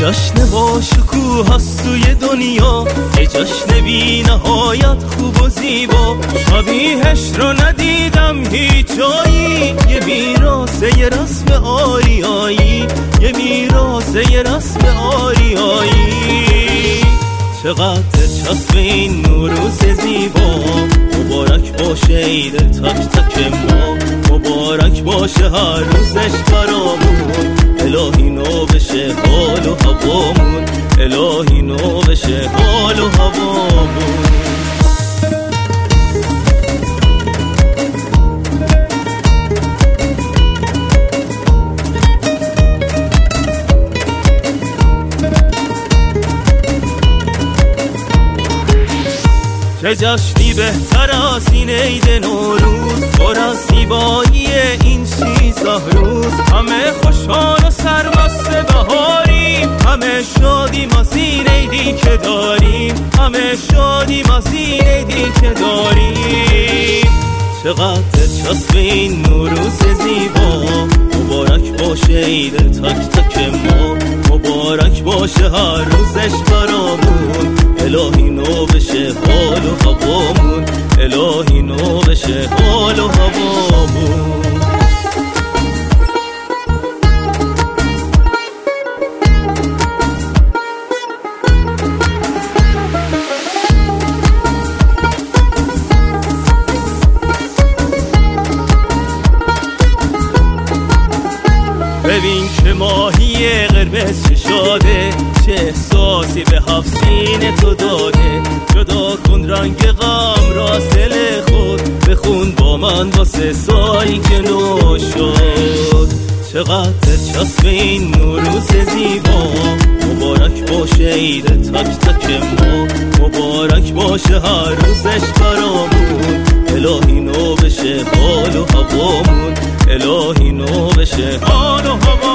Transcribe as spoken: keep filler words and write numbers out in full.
جشن با شکوه هست توی دنیا، یه جشن بی نهایت خوب و زیبا. شبیهش رو ندیدم هیچ جایی، یه میراثه یه رسم آریایی، یه میراثه یه رسم آریایی. چقدر چسب این نوروز زیبا، مبارک باشه عید تک تک ما، مبارک باشه هر روزش برامون. الهی نو بشه حال و هوامون، الهی نو بشه حال و هوامون. چه جشنی بهتر از این عید نوروز، پر از زیبایی این سیزده روز. همه خوشحال و سرمست بهاریم، همه شادیم از این عیدی که داریم، همه شادیم از این عیدی که داریم. چقدر چسب این نوروز زیبا، مبارک باشه عید تک تک ما، مبارک باشه هر روزش برامون. الهی نو بشه حال و هوامون، الهی نو بشه حال و هوامون. ببین که ماهی قرمز چشاده، چه احساسی به هفت سینه تو داده. جدا کن رنگ غم را دل خود، بخون با من واسه سالی که نو شد. چقدر چسب این نوروز زیبا، مبارک باشه عید تک تک ما، مبارک باشه هر روزش برامون. الهی نو بشه حال و هوامون، الهی نو بشه حال و هوامون.